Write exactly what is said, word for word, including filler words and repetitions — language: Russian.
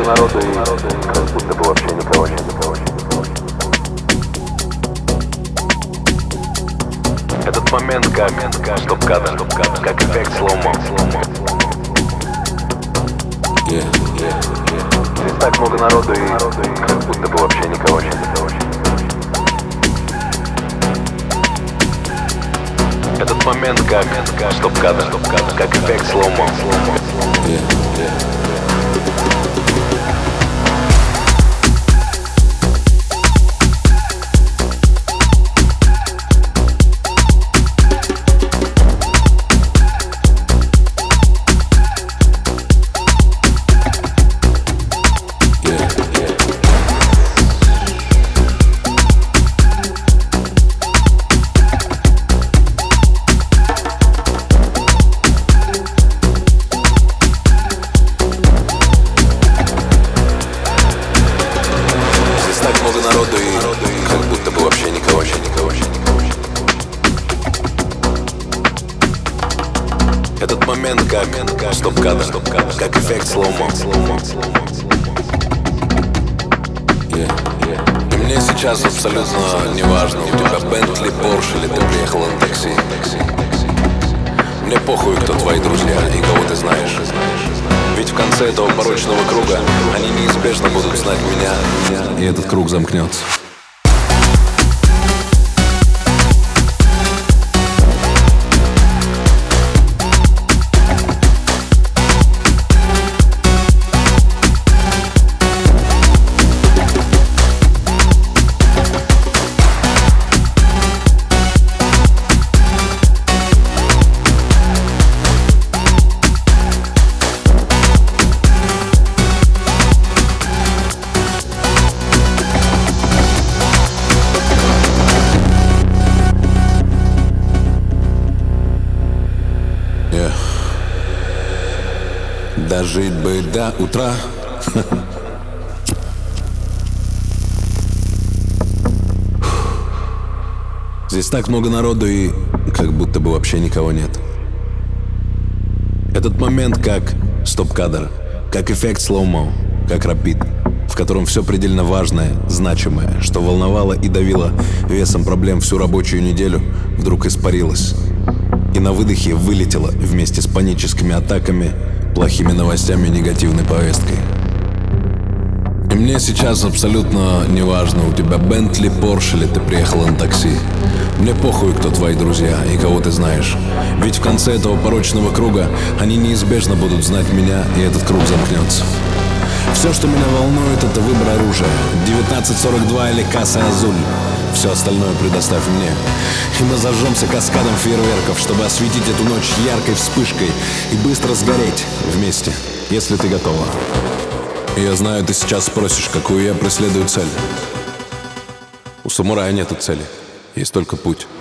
народу и как будто бы вообще никого нет. Этот момент как стоп-кадр, как эффект слоумо. Yeah, yeah, yeah. Здесь так много народу и как будто бы вообще никого нет. Этот момент как стоп-кадр, как эффект слоумо. Yeah, yeah. Так много народу и как будто бы вообще никого, вообще никого, вообще никого. Этот момент как стоп-кадр, как эффект слоумо. Yeah, yeah. И мне сейчас абсолютно не важно, у тебя Бентли, Порш или ты приехал на такси. Мне похуй, кто твои друзья и кого ты знаешь. Ведь в конце этого порочного круга они неизбежно будут знать меня, и этот круг замкнется. Yeah. Дожить бы до утра. Здесь так много народу и как будто бы вообще никого нет. Этот момент как стоп-кадр, как эффект слоумо, как рапид, в котором все предельно важное, значимое, что волновало и давило весом проблем всю рабочую неделю, вдруг испарилось. И на выдохе вылетело вместе с паническими атаками, плохими новостями и негативной повесткой. И мне сейчас абсолютно не важно, у тебя Бентли, Порш или ты приехал на такси. Мне похуй, кто твои друзья и кого ты знаешь. Ведь в конце этого порочного круга они неизбежно будут знать меня, и этот круг замкнется. Все, что меня волнует, это выбор оружия. девятнадцать сорок два или Касса Азуль. Все остальное предоставь мне. И мы зажжемся каскадом фейерверков, чтобы осветить эту ночь яркой вспышкой и быстро сгореть вместе, если ты готова. Я знаю, ты сейчас спросишь, какую я преследую цель. У самурая нету цели, есть только путь.